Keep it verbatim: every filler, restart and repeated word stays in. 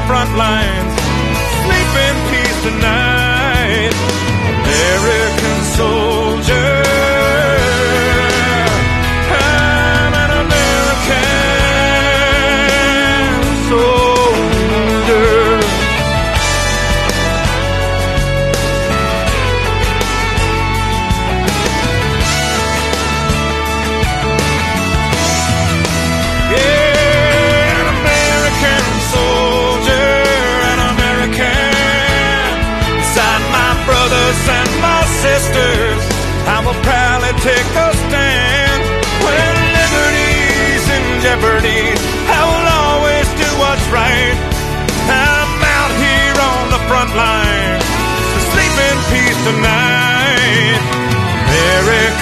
front lines. Sleep in peace tonight, American soldier. I'm an American soldier. Yeah, an American soldier, an American. Beside my brothers and my sisters, I will proudly take a stand. When liberty's in jeopardy, I will always do what's right. I'm out here on the front line, so sleep in peace tonight, America.